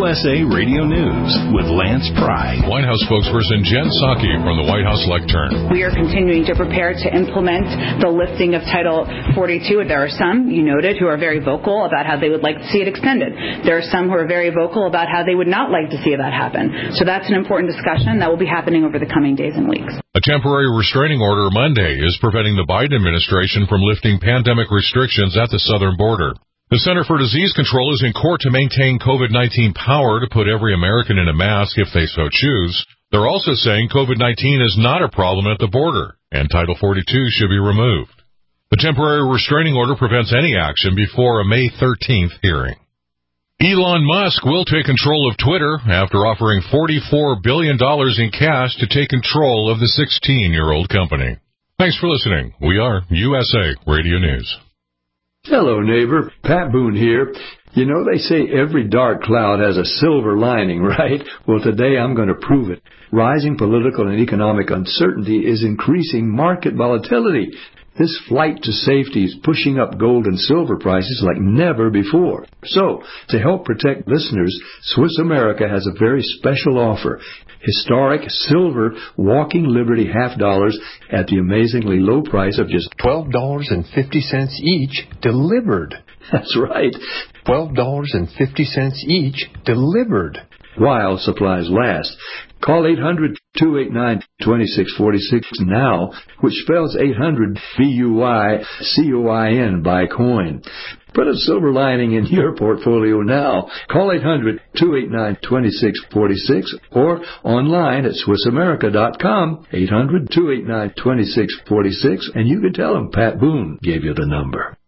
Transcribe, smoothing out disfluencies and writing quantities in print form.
USA Radio News with Lance Pry. White House spokesperson Jen Psaki from the White House lectern. We are continuing to prepare to implement the lifting of Title 42. There are some, you noted, who are very vocal about how they would like to see it extended. There are some who are very vocal about how they would not like to see that happen. So that's an important discussion that will be happening over the coming days and weeks. A temporary restraining order Monday is preventing the Biden administration from lifting pandemic restrictions at the southern border. The Center for Disease Control is in court to maintain COVID-19 power to put every American in a mask if they so choose. They're also saying COVID-19 is not a problem at the border, and Title 42 should be removed. The temporary restraining order prevents any action before a May 13th hearing. Elon Musk will take control of Twitter after offering $44 billion in cash to take control of the 16-year-old company. Thanks for listening. We are USA Radio News. Hello, neighbor. Pat Boone here. You know, they say every dark cloud has a silver lining, right? Well, today I'm going to prove it. Rising political and economic uncertainty is increasing market volatility. This flight to safety is pushing up gold and silver prices like never before. So, to help protect listeners, Swiss America has a very special offer. Historic silver Walking Liberty $half at the amazingly low price of just $12.50 each delivered. That's right. $12.50 each delivered. While supplies last. Call 800-289-2646 now, which spells 800 BUYCOIN, buy coin. Put a silver lining in your portfolio now. Call 800-289-2646 or online at SwissAmerica.com, 800-289-2646, and you can tell them Pat Boone gave you the number.